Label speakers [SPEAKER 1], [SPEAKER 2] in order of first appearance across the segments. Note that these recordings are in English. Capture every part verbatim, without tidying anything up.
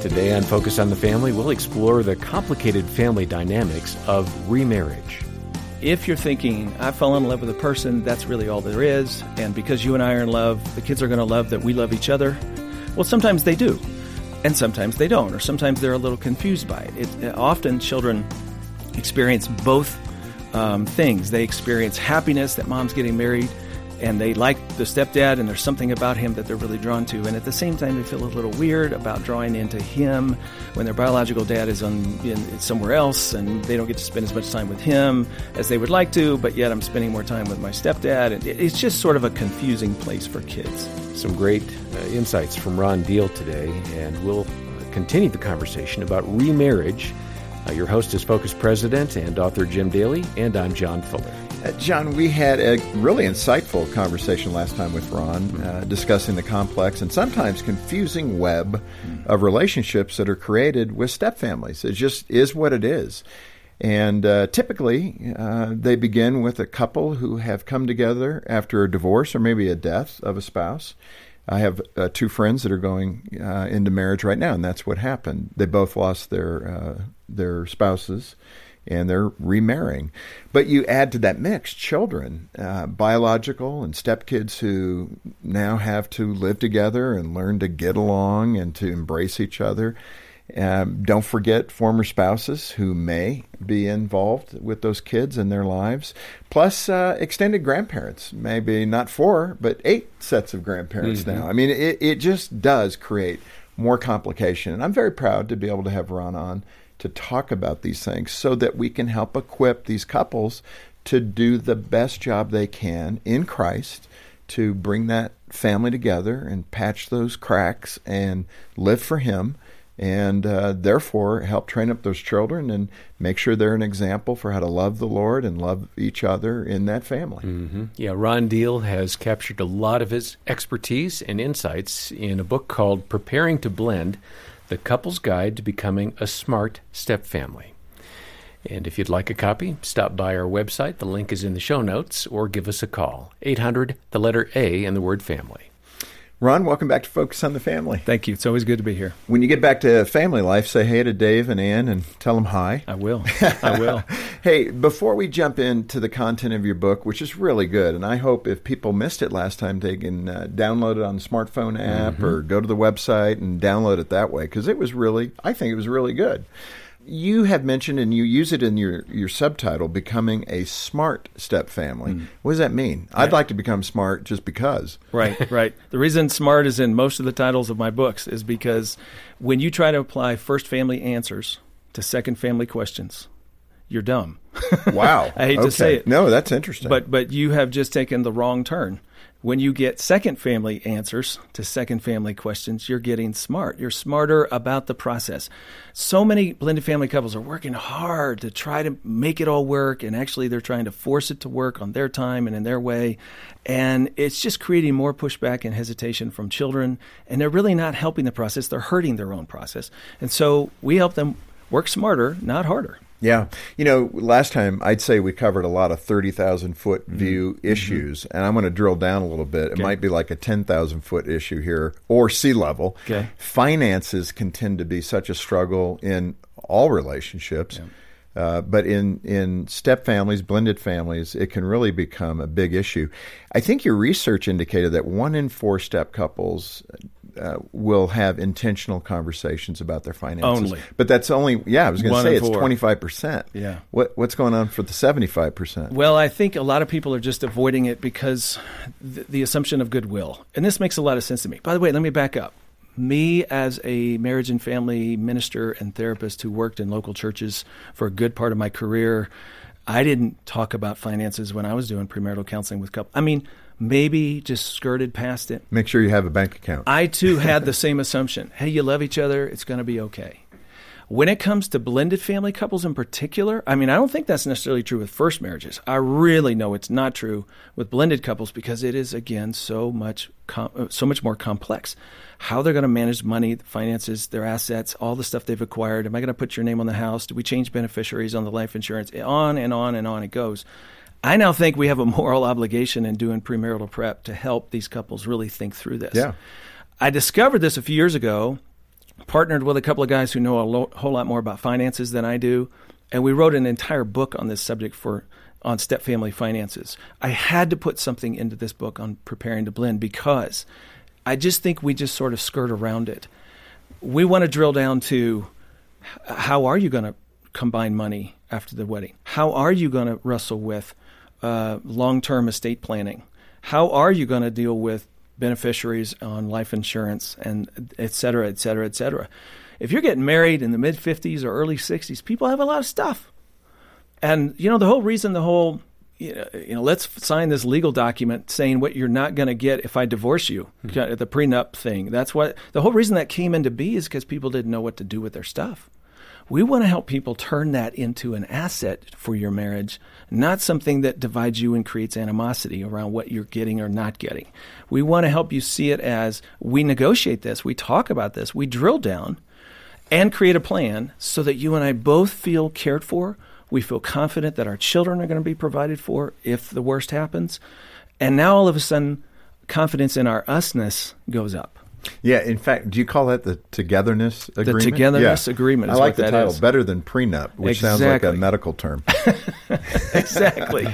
[SPEAKER 1] Today on Focus on the Family, we'll explore the complicated family dynamics of remarriage.
[SPEAKER 2] If you're thinking, I fell in love with a person, that's really all there is, and because you and I are in love, the kids are going to love that we love each other, well, sometimes they do, and sometimes they don't, or sometimes they're a little confused by it. it often children experience both um, things. They experience happiness that mom's getting married, and they like the stepdad, and there's something about him that they're really drawn to. And at the same time, they feel a little weird about drawing into him when their biological dad is on in, somewhere else, and they don't get to spend as much time with him as they would like to, but yet I'm spending more time with my stepdad. And it, it's just sort of a confusing place for kids.
[SPEAKER 1] Some great uh, insights from Ron Deal today, and we'll uh, continue the conversation about remarriage. Uh, your host is Focus President and author Jim Daly, and I'm John Fuller.
[SPEAKER 3] Uh, John, we had a really insightful conversation last time with Ron, uh, discussing the complex and sometimes confusing web of relationships that are created with stepfamilies. It just is what it is. And uh, typically, uh, they begin with a couple who have come together after a divorce or maybe a death of a spouse. I have uh, two friends that are going uh, into marriage right now, and that's what happened. They both lost their uh, their spouses, and they're remarrying. But you add to that mix children, uh, biological and stepkids who now have to live together and learn to get along and to embrace each other. Um, don't forget former spouses who may be involved with those kids in their lives, plus uh, extended grandparents, maybe not four, but eight sets of grandparents mm-hmm. now. I mean, it, it just does create more complication. And I'm very proud to be able to have Ron on to talk about these things so that we can help equip these couples to do the best job they can in Christ to bring that family together and patch those cracks and live for Him. And uh, therefore help train up those children and make sure they're an example for how to love the Lord and love each other in that family.
[SPEAKER 1] Mm-hmm. Yeah, Ron Deal has captured a lot of his expertise and insights in a book called Preparing to Blend, The Couple's Guide to Becoming a Smart Stepfamily. And if you'd like a copy, stop by our website. The link is in the show notes, or give us a call, eight hundred, the letter A, and the word family.
[SPEAKER 3] Ron, welcome back to Focus on the Family.
[SPEAKER 2] Thank you. It's always good to be here.
[SPEAKER 3] When you get back to family life, say hey to Dave and Ann and tell them hi.
[SPEAKER 2] I will. I will.
[SPEAKER 3] Hey, before we jump into the content of your book, which is really good, and I hope if people missed it last time, they can uh, download it on the smartphone app mm-hmm. or go to the website and download it that way, because it was really, I think it was really good. You have mentioned, and you use it in your, your subtitle, becoming a smart stepfamily. Mm. What does that mean? Yeah. I'd like to become smart just because.
[SPEAKER 2] Right, right. The reason smart is in most of the titles of my books is because when you try to apply first family answers to second family questions, you're dumb.
[SPEAKER 3] Wow.
[SPEAKER 2] I hate
[SPEAKER 3] okay.
[SPEAKER 2] to say it.
[SPEAKER 3] No, that's interesting.
[SPEAKER 2] But but you have just taken the wrong turn. When you get second family answers to second family questions, you're getting smart. You're smarter about the process. So many blended family couples are working hard to try to make it all work, and actually they're trying to force it to work on their time and in their way. And it's just creating more pushback and hesitation from children, and they're really not helping the process. They're hurting their own process. And so we help them work smarter, not harder.
[SPEAKER 3] Yeah. You know, last time I'd say we covered a lot of thirty thousand foot view mm-hmm. issues, and I'm going to drill down a little bit. It okay. might be like a ten thousand foot issue here, or sea level.
[SPEAKER 2] Okay.
[SPEAKER 3] Finances can tend to be such a struggle in all relationships. Yeah. Uh, but in, in step families, blended families, it can really become a big issue. I think your research indicated that one in four step couples uh, will have intentional conversations about their finances.
[SPEAKER 2] Only.
[SPEAKER 3] But that's only, yeah, I was going to say it's
[SPEAKER 2] four.
[SPEAKER 3] twenty-five percent.
[SPEAKER 2] Yeah.
[SPEAKER 3] What What's going on for the seventy-five percent?
[SPEAKER 2] Well, I think a lot of people are just avoiding it because th- the assumption of goodwill. And this makes a lot of sense to me. By the way, let me back up. Me, as a marriage and family minister and therapist who worked in local churches for a good part of my career, I didn't talk about finances when I was doing premarital counseling with couples. I mean, maybe just skirted past it.
[SPEAKER 3] Make sure you have a bank account.
[SPEAKER 2] I, too, had the same assumption. Hey, you love each other. It's going to be okay. When it comes to blended family couples in particular, I mean, I don't think that's necessarily true with first marriages. I really know it's not true with blended couples because it is, again, so much com- so much more complex. How they're going to manage money, finances, their assets, all the stuff they've acquired. Am I going to put your name on the house? Do we change beneficiaries on the life insurance? On and on and on it goes. I now think we have a moral obligation in doing premarital prep to help these couples really think through this.
[SPEAKER 3] Yeah.
[SPEAKER 2] I discovered this a few years ago partnered with a couple of guys who know a lo- whole lot more about finances than I do, and we wrote an entire book on this subject for on step-family finances. I had to put something into this book on preparing to blend because I just think we just sort of skirt around it. We want to drill down to how are you going to combine money after the wedding? How are you going to wrestle with uh, long-term estate planning? How are you going to deal with beneficiaries on life insurance, and et cetera, et cetera, et cetera? If you're getting married in the mid-fifties or early sixties, people have a lot of stuff. And, you know, the whole reason the whole, you know, you know let's sign this legal document saying what you're not going to get if I divorce you, mm-hmm. the prenup thing. That's what, the whole reason that came into be is because people didn't know what to do with their stuff. We want to help people turn that into an asset for your marriage, not something that divides you and creates animosity around what you're getting or not getting. We want to help you see it as we negotiate this, we talk about this, we drill down and create a plan so that you and I both feel cared for. We feel confident that our children are going to be provided for if the worst happens. And now all of a sudden, confidence in our usness goes up.
[SPEAKER 3] Yeah, in fact, do you call that the togetherness agreement?
[SPEAKER 2] The togetherness yeah. agreement is
[SPEAKER 3] I like
[SPEAKER 2] what
[SPEAKER 3] the
[SPEAKER 2] that
[SPEAKER 3] title
[SPEAKER 2] is.
[SPEAKER 3] Better than prenup, which
[SPEAKER 2] exactly.
[SPEAKER 3] sounds like a medical term.
[SPEAKER 2] Exactly.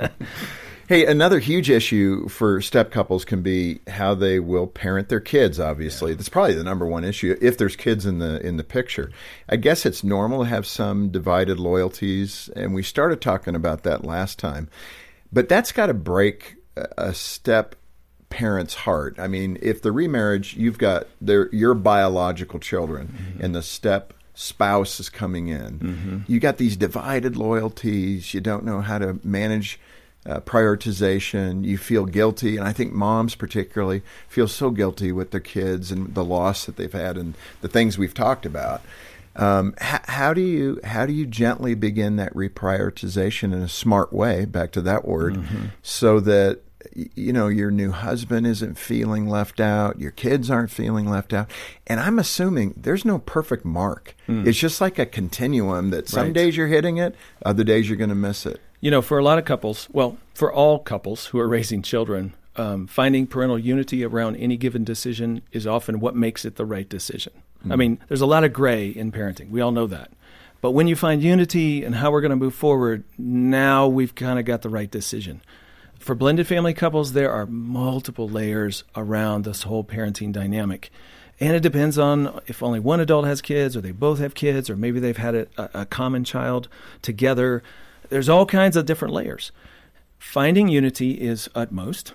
[SPEAKER 3] Hey, another huge issue for step couples can be how they will parent their kids, obviously. Yeah. That's probably the number one issue if there's kids in the in the picture. I guess it's normal to have some divided loyalties, and we started talking about that last time. But that's got to break a step parent's heart. I mean, if the remarriage, you've got their, your biological children, mm-hmm. and the step spouse is coming in. Mm-hmm. You got these divided loyalties. You don't know how to manage uh, prioritization. You feel guilty, and I think moms particularly feel so guilty with their kids and the loss that they've had and the things we've talked about. Um, h- how do you how do you gently begin that reprioritization in a smart way? Back to that word, mm-hmm. so that you know, your new husband isn't feeling left out, your kids aren't feeling left out. And I'm assuming there's no perfect mark. Mm. It's just like a continuum that some
[SPEAKER 2] right.
[SPEAKER 3] days you're hitting it, other days you're going to miss it.
[SPEAKER 2] You know, for a lot of couples, well, for all couples who are raising children, um, finding parental unity around any given decision is often what makes it the right decision. Mm. I mean, there's a lot of gray in parenting. We all know that. But when you find unity and how we're going to move forward, now we've kind of got the right decision. For blended family couples, there are multiple layers around this whole parenting dynamic. And it depends on if only one adult has kids or they both have kids or maybe they've had a, a common child together. There's all kinds of different layers. Finding unity is utmost.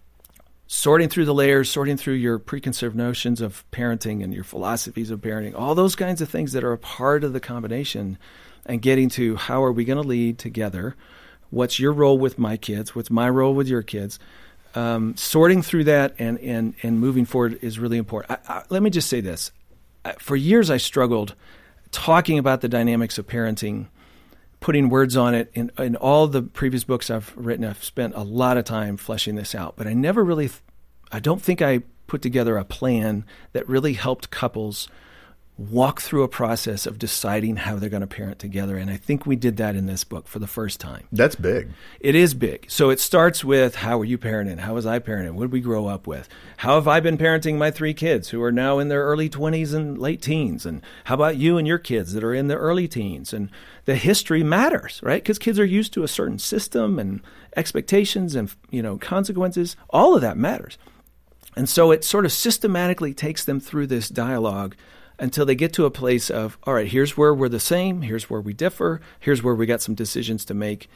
[SPEAKER 2] Sorting through the layers, sorting through your preconceived notions of parenting and your philosophies of parenting, all those kinds of things that are a part of the combination, and getting to how are we going to lead together. What's your role with my kids? What's my role with your kids? Um, sorting through that and, and, and moving forward is really important. I, I, let me just say this. I, for years, I struggled talking about the dynamics of parenting, putting words on it. In, in all the previous books I've written, I've spent a lot of time fleshing this out. But I never really, I don't think I put together a plan that really helped couples walk through a process of deciding how they're going to parent together. And I think we did that in this book for the first time.
[SPEAKER 3] That's big.
[SPEAKER 2] It is big. So it starts with, how are you parenting? How was I parenting? What did we grow up with? How have I been parenting my three kids who are now in their early twenties and late teens? And how about you and your kids that are in their early teens? And the history matters, right? Because kids are used to a certain system and expectations and, you know, consequences. All of that matters. And so it sort of systematically takes them through this dialogue until they get to a place of, all right, here's where we're the same, here's where we differ, here's where we got some decisions to make.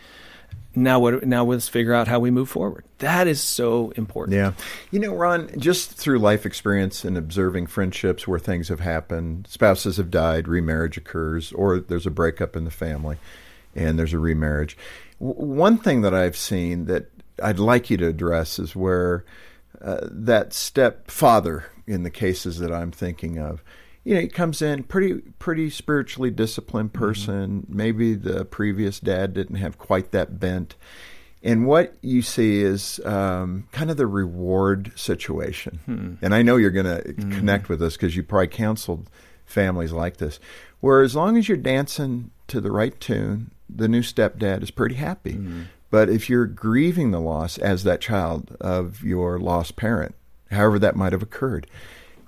[SPEAKER 2] Now what? Now let's figure out how we move forward. That is so important.
[SPEAKER 3] Yeah. You know, Ron, just through life experience and observing friendships where things have happened, spouses have died, remarriage occurs, or there's a breakup in the family and there's a remarriage. W- one thing that I've seen that I'd like you to address is where uh, that stepfather, in the cases that I'm thinking of, you know, he comes in pretty pretty spiritually disciplined person. Mm-hmm. Maybe the previous dad didn't have quite that bent. And what you see is um, kind of the reward situation. Mm-hmm. And I know you're going to mm-hmm. connect with this because you probably counseled families like this, where as long as you're dancing to the right tune, the new stepdad is pretty happy. Mm-hmm. But if you're grieving the loss as that child of your lost parent, however that might have occurred,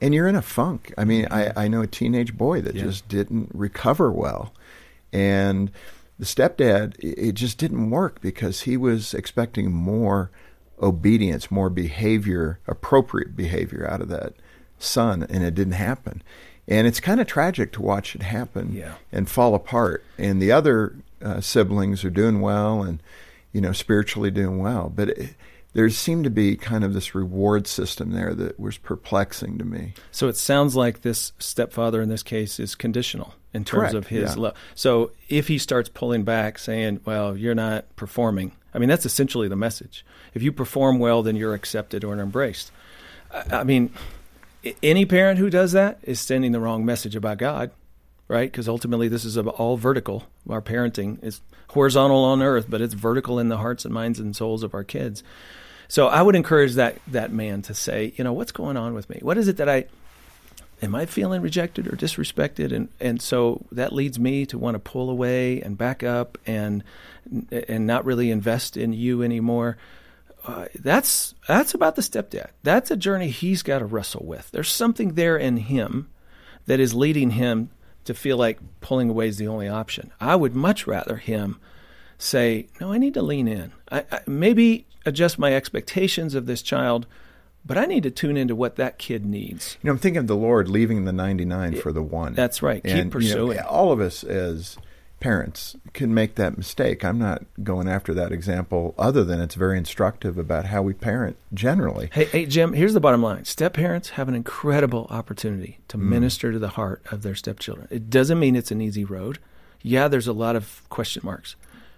[SPEAKER 3] and you're in a funk. I mean, I, I know a teenage boy that yeah. just didn't recover well. And the stepdad, it just didn't work because he was expecting more obedience, more behavior, appropriate behavior out of that son, and it didn't happen. And it's kind of tragic to watch it happen
[SPEAKER 2] yeah.
[SPEAKER 3] and fall apart. And the other uh, siblings are doing well and, you know, spiritually doing well. But it, there seemed to be kind of this reward system there that was perplexing to me.
[SPEAKER 2] So it sounds like this stepfather in this case is conditional in terms
[SPEAKER 3] Correct.
[SPEAKER 2] of his
[SPEAKER 3] yeah.
[SPEAKER 2] love. So if he starts pulling back saying, well, you're not performing, I mean, that's essentially the message. If you perform well, then you're accepted or embraced. I, I mean, any parent who does that is sending the wrong message about God, right? Because ultimately this is all vertical. Our parenting is horizontal on earth, but it's vertical in the hearts and minds and souls of our kids. So I would encourage that that man to say, you know, what's going on with me? What is it that I, am I feeling rejected or disrespected? And and so that leads me to want to pull away and back up and and not really invest in you anymore. Uh, that's that's about the stepdad. That's a journey he's got to wrestle with. There's something there in him that is leading him to feel like pulling away is the only option. I would much rather him say, no, I need to lean in. I, I maybe adjust my expectations of this child, but I need to tune into what that kid needs.
[SPEAKER 3] You know, I'm thinking of the Lord leaving the ninety-nine for the one.
[SPEAKER 2] That's right.
[SPEAKER 3] And,
[SPEAKER 2] Keep pursuing.
[SPEAKER 3] You know, all of us as parents can make that mistake. I'm not going after that example other than it's very instructive about how we parent generally.
[SPEAKER 2] Hey, hey, Jim, here's the bottom line. Step parents have an incredible opportunity to mm. minister to the heart of their stepchildren. It doesn't mean it's an easy road. Yeah, there's a lot of question marks.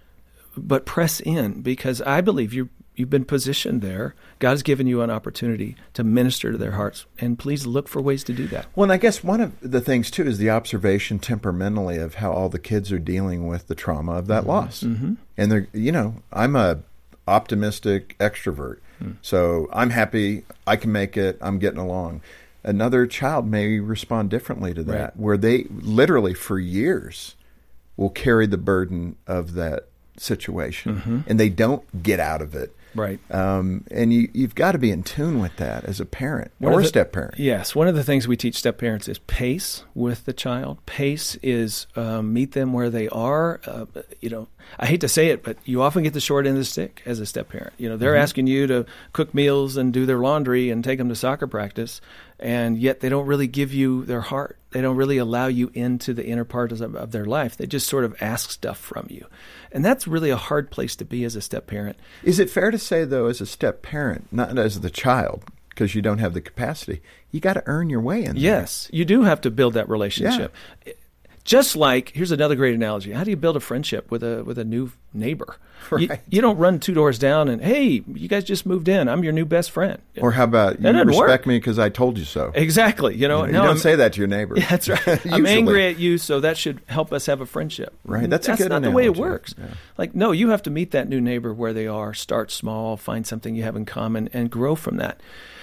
[SPEAKER 2] But press in, because I believe you you've been positioned there. God has given you an opportunity to minister to their hearts, and please look for ways to do that.
[SPEAKER 3] Well, and I guess one of the things, too, is the observation temperamentally of how all the kids are dealing with the trauma of that
[SPEAKER 2] mm-hmm.
[SPEAKER 3] loss.
[SPEAKER 2] Mm-hmm.
[SPEAKER 3] And, they're, you know, I'm a optimistic extrovert, mm. so I'm happy, I can make it, I'm getting along. Another child may respond differently to that,
[SPEAKER 2] right.
[SPEAKER 3] where they literally for years will carry the burden of that situation,
[SPEAKER 2] mm-hmm.
[SPEAKER 3] and they don't get out of it.
[SPEAKER 2] Right.
[SPEAKER 3] Um, and you, you've got to be in tune with that as a parent
[SPEAKER 2] one
[SPEAKER 3] or
[SPEAKER 2] the,
[SPEAKER 3] a step-parent.
[SPEAKER 2] Yes. One of the things we teach step-parents is pace with the child. Pace is um, meet them where they are. Uh, you know, I hate to say it, but you often get the short end of the stick as a step-parent. You know, they're mm-hmm. asking you to cook meals and do their laundry and take them to soccer practice, and yet they don't really give you their heart. They don't really allow you into the inner parts of, of their life. They just sort of ask stuff from you. And that's really a hard place to be as a step-parent.
[SPEAKER 3] Is it fair to say, though, as a step-parent, not as the child, because you don't have the capacity, you got to earn your way in there?
[SPEAKER 2] Yes, you do have to build that relationship. Yeah. Just like, here's another great analogy. How do you build a friendship with a with a new neighbor?
[SPEAKER 3] Right.
[SPEAKER 2] You, you don't run two doors down and, hey, you guys just moved in. I'm your new best friend.
[SPEAKER 3] Or how about, you respect work. me because I told you so.
[SPEAKER 2] Exactly. You know,
[SPEAKER 3] you, know,
[SPEAKER 2] no,
[SPEAKER 3] you don't
[SPEAKER 2] I'm,
[SPEAKER 3] say that to your neighbor.
[SPEAKER 2] Yeah, that's right. I'm angry at you, so that should help us have a friendship.
[SPEAKER 3] Right. That's,
[SPEAKER 2] that's
[SPEAKER 3] a good
[SPEAKER 2] not
[SPEAKER 3] analogy.
[SPEAKER 2] the way it works.
[SPEAKER 3] Yeah.
[SPEAKER 2] Like, no, you have to meet that new neighbor where they are, start small, find something you have in common, and grow from that.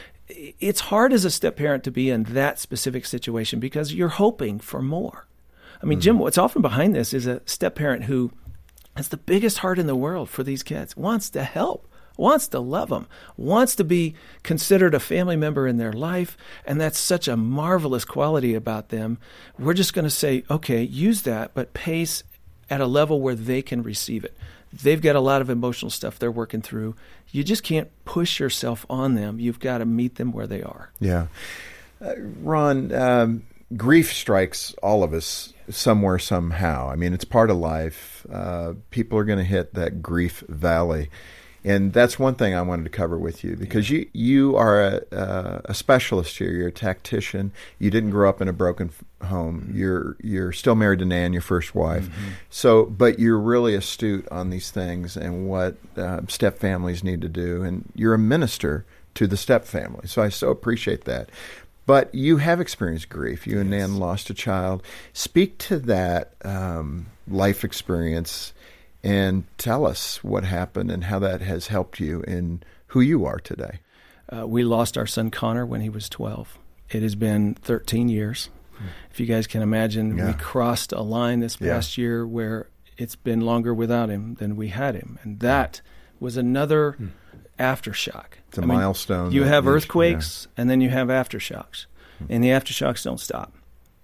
[SPEAKER 2] It's hard as a step-parent to be in that specific situation because you're hoping for more. I mean, mm-hmm. Jim, what's often behind this is a step-parent who has the biggest heart in the world for these kids, wants to help, wants to love them, wants to be considered a family member in their life, and that's such a marvelous quality about them. We're just going to say, okay, use that, but pace at a level where they can receive it. They've got a lot of emotional stuff they're working through. You just can't push yourself on them. You've got to meet them where they are.
[SPEAKER 3] Yeah. Uh, Ron, um, grief strikes all of us somewhere, somehow. I mean, it's part of life. Uh, people are going to hit that grief valley. And that's one thing I wanted to cover with you, because you you are a, uh, a specialist here. You're a tactician. You didn't grow up in a broken home. Mm-hmm. You're you're still married to Nan, your first wife. Mm-hmm. So, but you're really astute on these things and what uh, step families need to do. And you're a minister to the step family. So I so appreciate that. But you have experienced grief. You and yes. Nan lost a child. Speak to that um, life experience and tell us what happened and how that has helped you in who you are today.
[SPEAKER 2] Uh, we lost our son Connor when he was twelve. It has been thirteen years. Hmm. If you guys can imagine, yeah. we crossed a line this past yeah. year where it's been longer without him than we had him. And that was another hmm. aftershock.
[SPEAKER 3] It's a
[SPEAKER 2] I
[SPEAKER 3] milestone.
[SPEAKER 2] Mean, you have earthquakes yeah. and then you have aftershocks. mm-hmm. and the aftershocks don't stop.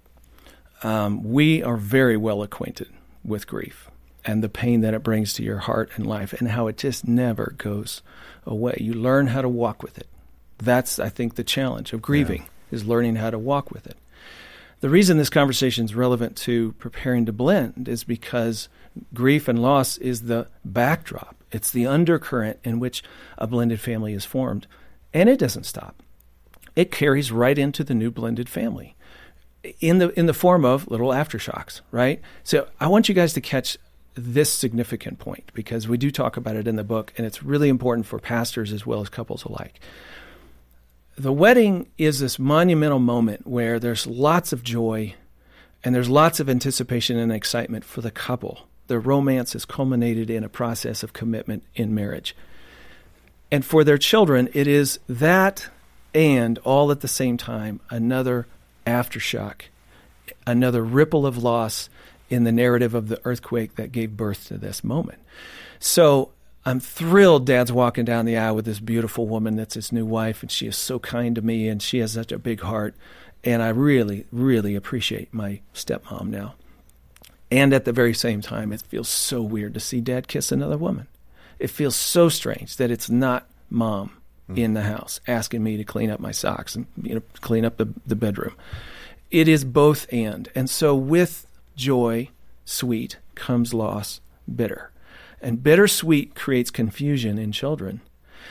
[SPEAKER 2] Um, we are very well acquainted with grief and the pain that it brings to your heart and life and how it just never goes away. You learn how to walk with it. That's, I think, the challenge of grieving yeah. is learning how to walk with it. The reason this conversation is relevant to preparing to blend is because grief and loss is the backdrop. It's the undercurrent in which a blended family is formed. And it doesn't stop. It carries right into the new blended family in the in the form of little aftershocks, right? So I want you guys to catch this significant point because we do talk about it in the book, and it's really important for pastors as well as couples alike. The wedding is this monumental moment where there's lots of joy and there's lots of anticipation and excitement for the couple. Their romance is culminated in a process of commitment in marriage. And for their children, it is that and all at the same time another aftershock, another ripple of loss in the narrative of the earthquake that gave birth to this moment. So I'm thrilled Dad's walking down the aisle with this beautiful woman that's his new wife, and she is so kind to me, and she has such a big heart. And I really, really appreciate my stepmom now. And at the very same time, it feels so weird to see Dad kiss another woman. It feels so strange that it's not Mom mm-hmm. in the house asking me to clean up my socks and you know clean up the, the bedroom. It is both and. And so with joy, sweet, comes loss, bitter. And bittersweet creates confusion in children.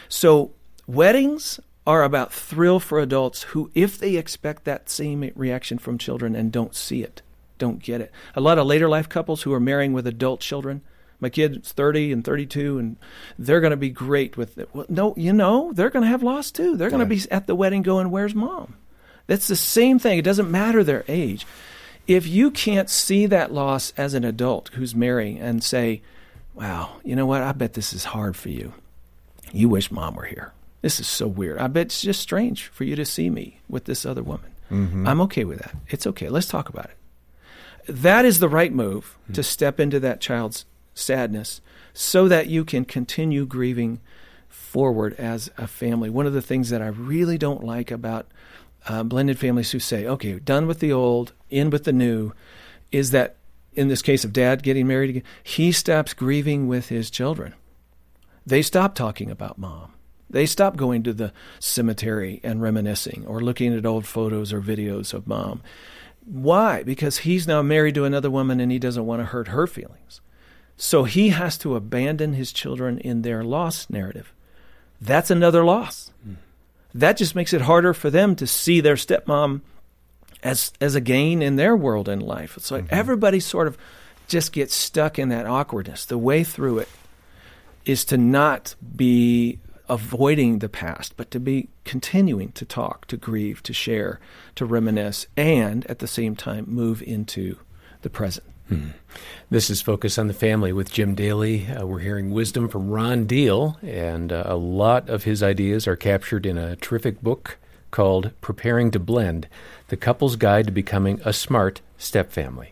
[SPEAKER 2] So weddings are about thrill for adults who, if they expect that same reaction from children and don't see it, don't get it. A lot of later life couples who are marrying with adult children, my kid's thirty and thirty-two, and they're going to be great with it. Well, no, you know, they're going to have loss too. They're going to yeah. be at the wedding going, where's Mom? That's the same thing. It doesn't matter their age. If you can't see that loss as an adult who's marrying and say, wow, you know what? I bet this is hard for you. You wish Mom were here. This is so weird. I bet it's just strange for you to see me with this other woman. Mm-hmm. I'm okay with that. It's okay. Let's talk about it. That is the right move mm-hmm. to step into that child's sadness so that you can continue grieving forward as a family. One of the things that I really don't like about uh, blended families who say, okay, done with the old, in with the new, is that in this case of Dad getting married again, he stops grieving with his children. They stop talking about Mom. They stop going to the cemetery and reminiscing or looking at old photos or videos of Mom. Why? Because he's now married to another woman and he doesn't want to hurt her feelings. So he has to abandon his children in their loss narrative. That's another loss. Mm. That just makes it harder for them to see their stepmom as as a gain in their world and life. It's like mm-hmm. everybody sort of just gets stuck in that awkwardness. The way through it is to not be avoiding the past, but to be continuing to talk, to grieve, to share, to reminisce, and at the same time move into the present.
[SPEAKER 1] Hmm. This is Focus on the Family with Jim Daly. Uh, we're hearing wisdom from Ron Deal, and uh, a lot of his ideas are captured in a terrific book called Preparing to Blend, The Couple's Guide to Becoming a Smart Stepfamily.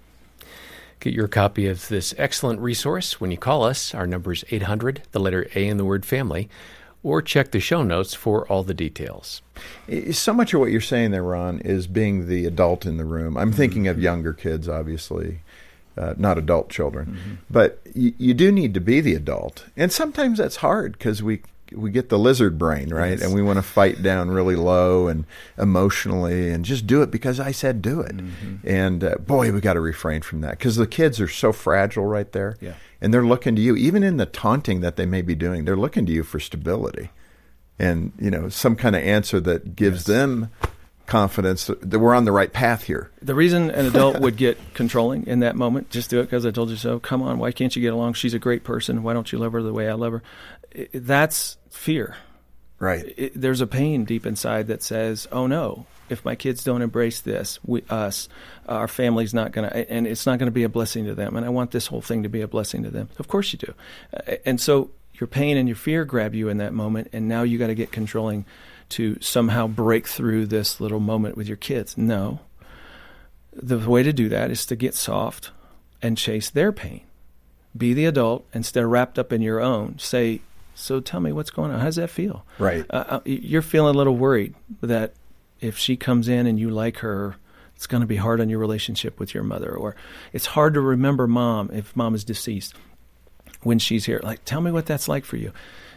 [SPEAKER 1] Get your copy of this excellent resource when you call us. Our number is eight hundred, the letter A in the word family, or check the show notes for all the details.
[SPEAKER 3] So much of what you're saying there, Ron, is being the adult in the room. I'm thinking mm-hmm. of younger kids, obviously, uh, not adult children. Mm-hmm. But you, you do need to be the adult. And sometimes that's hard because we we get the lizard brain, right? Yes. And we want to fight down really low and emotionally and just do it because I said do it. Mm-hmm. And uh, boy, we got to refrain from that because the kids are so fragile right there. Yeah. And they're looking to you, even in the taunting that they may be doing, they're looking to you for stability and, you know, some kind of answer that gives yes. them confidence that we're on the right path here.
[SPEAKER 2] The reason an adult would get controlling in that moment, just do it because I told you so. Come on, why can't you get along? She's a great person. Why don't you love her the way I love her? It, that's fear.
[SPEAKER 3] Right.
[SPEAKER 2] It, there's a pain deep inside that says, oh no, if my kids don't embrace this, we, us, our family's not going to, and it's not going to be a blessing to them. And I want this whole thing to be a blessing to them. Of course you do. Uh, and so your pain and your fear grab you in that moment, and now you got to get controlling to somehow break through this little moment with your kids. No. The way to do that is to get soft and chase their pain. Be the adult instead of wrapped up in your own. Say, so tell me what's going on. How does that feel?
[SPEAKER 3] Right.
[SPEAKER 2] Uh, you're feeling a little worried that if she comes in and you like her, it's going to be hard on your relationship with your mother. Or it's hard to remember mom if mom is deceased when she's here. Like, tell me what that's like for you.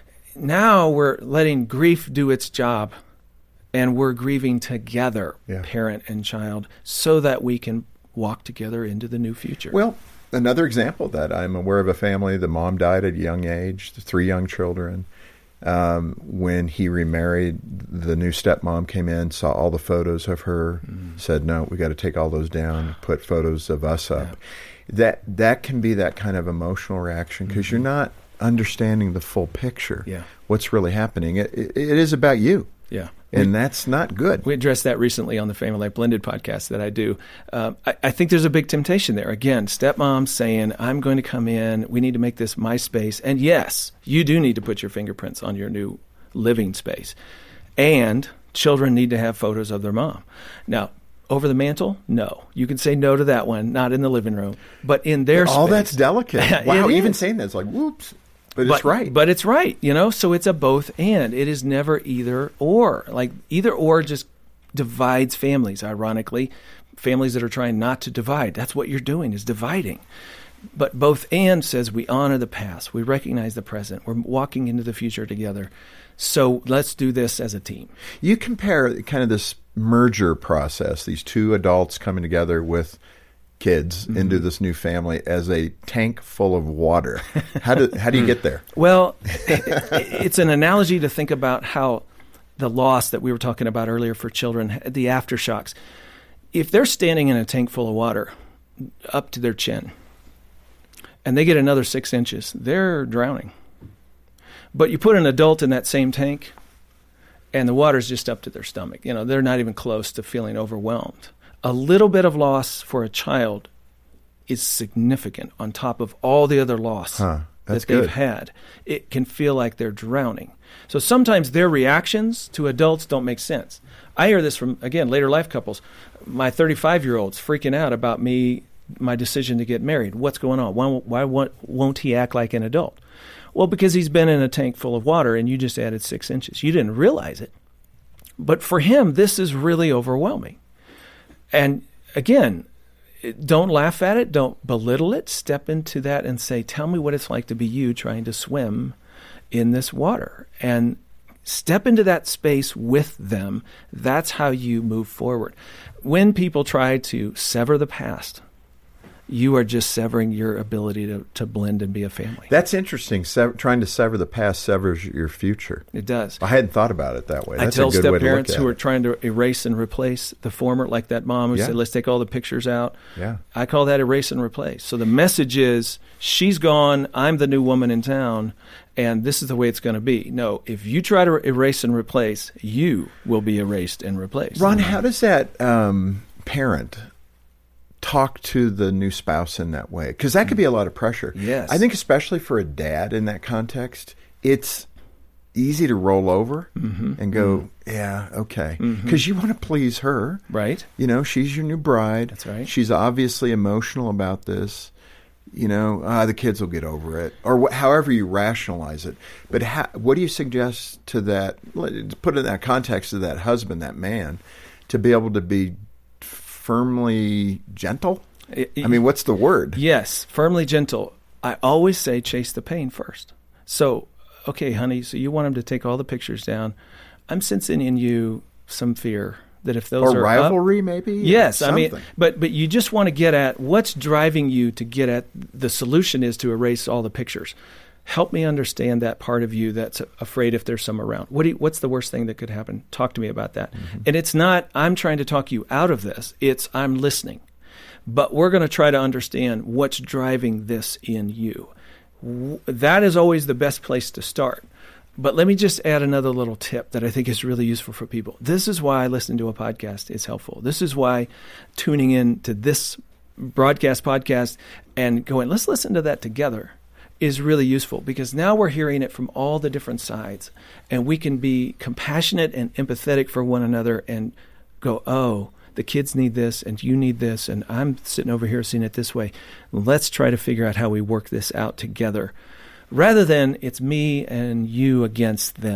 [SPEAKER 2] Now we're letting grief do its job, and we're grieving together, yeah. parent and child, so that we can walk together into the new future.
[SPEAKER 3] Well, another example of that, I'm aware of a family, the mom died at a young age, the three young children. Um, when he remarried, the new stepmom came in, saw all the photos of her, mm. said, no, we got to take all those down, put photos of us up. Yeah. That that can be that kind of emotional reaction because mm-hmm. you're not understanding the full picture,
[SPEAKER 2] yeah.
[SPEAKER 3] what's really happening. It, it, it is about you.
[SPEAKER 2] Yeah.
[SPEAKER 3] And that's not good.
[SPEAKER 2] We addressed that recently on the Family Life Blended podcast that I do. Uh, I, I think there's a big temptation there. Again, stepmom saying, I'm going to come in. We need to make this my space. And yes, you do need to put your fingerprints on your new living space. And children need to have photos of their mom. Now, over the mantle? No. You can say no to that one, not in the living room. But in their
[SPEAKER 3] but
[SPEAKER 2] space.
[SPEAKER 3] All that's delicate. Wow, even saying that's like, whoops. But, but it's right.
[SPEAKER 2] But it's right, you know? So it's a both and. It is never either or. Like either or just divides families, ironically. Families that are trying not to divide. That's what you're doing, is dividing. But both and says we honor the past. We recognize the present. We're walking into the future together. So let's do this as a team.
[SPEAKER 3] You compare kind of this merger process, these two adults coming together with kids mm-hmm. into this new family as a tank full of water. How do how do you get there?
[SPEAKER 2] Well, it's an analogy to think about how the loss that we were talking about earlier for children, the aftershocks. If they're standing in a tank full of water up to their chin and they get another six inches, they're drowning. But you put an adult in that same tank and the water's just up to their stomach. You know, they're not even close to feeling overwhelmed. A little bit of loss for a child is significant on top of all the other loss
[SPEAKER 3] huh,
[SPEAKER 2] that they've
[SPEAKER 3] good.
[SPEAKER 2] had. It can feel like they're drowning. So sometimes their reactions to adults don't make sense. I hear this from, again, later life couples. My thirty-five-year-old's freaking out about me, my decision to get married. What's going on? Why, why won't, won't he act like an adult? Well, because he's been in a tank full of water and you just added six inches. You didn't realize it. But for him, this is really overwhelming. And again, don't laugh at it. Don't belittle it. Step into that and say, tell me what it's like to be you trying to swim in this water. And step into that space with them. That's how you move forward. When people try to sever the past, you are just severing your ability to, to blend and be a family.
[SPEAKER 3] That's interesting. Se- trying to sever the past severs your future.
[SPEAKER 2] It does.
[SPEAKER 3] I hadn't thought about it that way. That's
[SPEAKER 2] I tell
[SPEAKER 3] a good
[SPEAKER 2] step
[SPEAKER 3] way to
[SPEAKER 2] parents
[SPEAKER 3] look at
[SPEAKER 2] who
[SPEAKER 3] it.
[SPEAKER 2] are trying to erase and replace the former, like that mom who
[SPEAKER 3] Yeah.
[SPEAKER 2] said, let's take all the pictures out.
[SPEAKER 3] Yeah.
[SPEAKER 2] I call that erase and replace. So the message is, she's gone, I'm the new woman in town, and this is the way it's going to be. No, if you try to erase and replace, you will be erased and replaced.
[SPEAKER 3] Ron, how does that um, parent talk to the new spouse in that way? Because that could be a lot of pressure.
[SPEAKER 2] Yes.
[SPEAKER 3] I think especially for a dad in that context, it's easy to roll over
[SPEAKER 2] mm-hmm.
[SPEAKER 3] and go,
[SPEAKER 2] mm-hmm.
[SPEAKER 3] yeah, okay. Because
[SPEAKER 2] mm-hmm.
[SPEAKER 3] you want to please her.
[SPEAKER 2] Right.
[SPEAKER 3] You know, she's your new bride.
[SPEAKER 2] That's right.
[SPEAKER 3] She's obviously emotional about this. You know, ah, the kids will get over it. Or wh- however you rationalize it. But ha- what do you suggest to that, put in that context to that husband, that man, to be able to be firmly gentle?
[SPEAKER 2] It, it,
[SPEAKER 3] I mean, what's the word?
[SPEAKER 2] Yes, firmly gentle. I always say chase the pain first. So, okay, honey, so you want him to take all the pictures down. I'm sensing in you some fear that if those
[SPEAKER 3] or
[SPEAKER 2] are
[SPEAKER 3] rivalry,
[SPEAKER 2] up,
[SPEAKER 3] maybe?
[SPEAKER 2] Yes,
[SPEAKER 3] Something.
[SPEAKER 2] I mean, but but you just want to get at what's driving you to get at the solution is to erase all the pictures. Help me understand that part of you that's afraid if there's some around. What do you, what's the worst thing that could happen? Talk to me about that. Mm-hmm. And it's not, I'm trying to talk you out of this. It's, I'm listening. But we're going to try to understand what's driving this in you. W- that is always the best place to start. But let me just add another little tip that I think is really useful for people. This is why listening to a podcast is helpful. This is why tuning in to this broadcast podcast and going, let's listen to that together, is really useful, because now we're hearing it from all the different sides, and we can be compassionate and empathetic for one another and go, oh, the kids need this and you need this, and I'm sitting over here seeing it this way. Let's try to figure out how we work this out together, rather than it's me and you against them.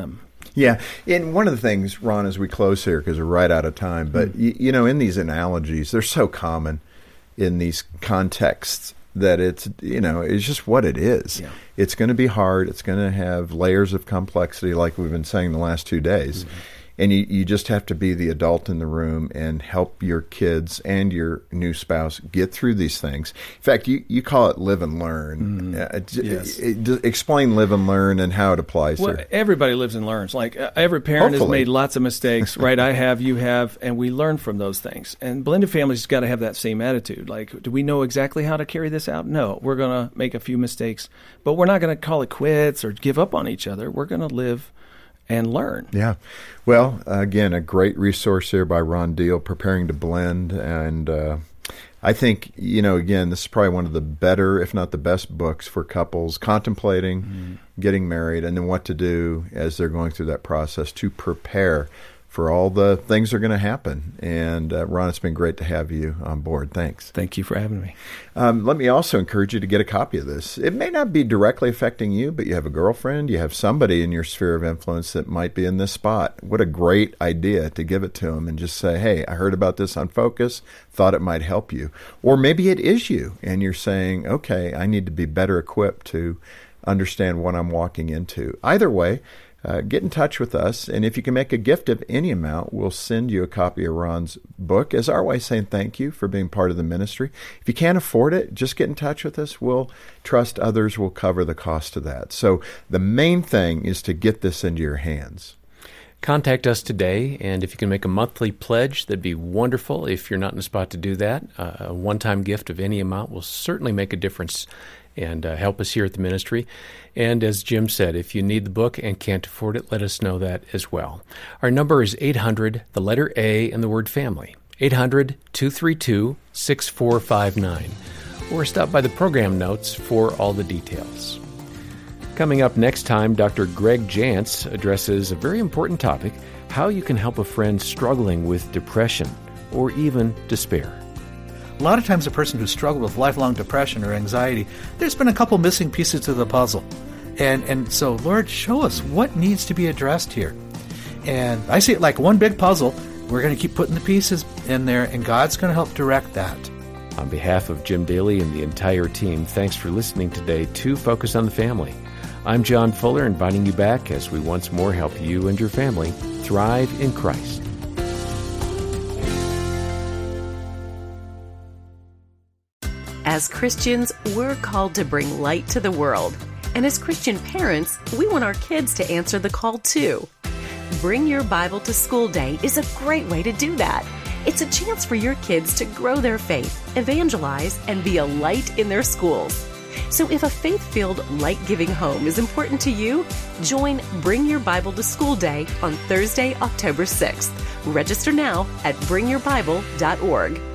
[SPEAKER 3] Yeah, and one of the things, Ron, as we close here, because we're right out of time, but, mm. you, you know, in these analogies, they're so common in these contexts that it's, you know, it's just what it is. Yeah. It's going to be hard. It's going to have layers of complexity like we've been saying the last two days. Mm-hmm. And you, you just have to be the adult in the room and help your kids and your new spouse get through these things. In fact, you, you call it live and learn. Mm, uh, yes. it, it, explain live and learn and how it applies
[SPEAKER 2] well,
[SPEAKER 3] here.
[SPEAKER 2] Everybody lives and learns. Like uh, every parent
[SPEAKER 3] Hopefully.
[SPEAKER 2] has made lots of mistakes, right? I have, you have, and we learn from those things. And blended families got to have that same attitude. Like, do we know exactly how to carry this out? No. We're going to make a few mistakes, but we're not going to call it quits or give up on each other. We're going to live and learn.
[SPEAKER 3] Yeah. Well, again, a great resource here by Ron Deal, Preparing to Blend. And uh, I think, you know, again, this is probably one of the better, if not the best books for couples contemplating mm-hmm. getting married and then what to do as they're going through that process to prepare for all the things that are going to happen. And uh, Ron, it's been great to have you on board. Thanks.
[SPEAKER 2] Thank you for having me.
[SPEAKER 3] Um, let me also encourage you to get a copy of this. It may not be directly affecting you, but you have a girlfriend, you have somebody in your sphere of influence that might be in this spot. What a great idea to give it to them and just say, hey, I heard about this on Focus, thought it might help you. Or maybe it is you, and you're saying, okay, I need to be better equipped to understand what I'm walking into. Either way, Uh, get in touch with us, and if you can make a gift of any amount, we'll send you a copy of Ron's book as our way of saying thank you for being part of the ministry. If you can't afford it, just get in touch with us. We'll trust others will cover the cost of that. So the main thing is to get this into your hands.
[SPEAKER 1] Contact us today, and if you can make a monthly pledge, that'd be wonderful. If you're not in a spot to do that, uh, a one-time gift of any amount will certainly make a difference and uh, help us here at the ministry. And as Jim said, if you need the book and can't afford it, let us know that as well. Our number is eight hundred, the letter A, and the word family, eight hundred, two three two, six four five nine. Or stop by the program notes for all the details. Coming up next time, Doctor Greg Jantz addresses a very important topic, how you can help a friend struggling with depression or even despair.
[SPEAKER 4] A lot of times a person who's struggled with lifelong depression or anxiety, there's been a couple missing pieces to the puzzle. And and so, Lord, show us what needs to be addressed here. And I see it like one big puzzle. We're going to keep putting the pieces in there, and God's going to help direct that.
[SPEAKER 1] On behalf of Jim Daly and the entire team, thanks for listening today to Focus on the Family. I'm John Fuller, inviting you back as we once more help you and your family thrive in Christ.
[SPEAKER 5] As Christians, we're called to bring light to the world. And as Christian parents, we want our kids to answer the call too. Bring Your Bible to School Day is a great way to do that. It's a chance for your kids to grow their faith, evangelize, and be a light in their schools. So if a faith-filled, light-giving home is important to you, join Bring Your Bible to School Day on Thursday, October sixth. Register now at bring your bible dot org.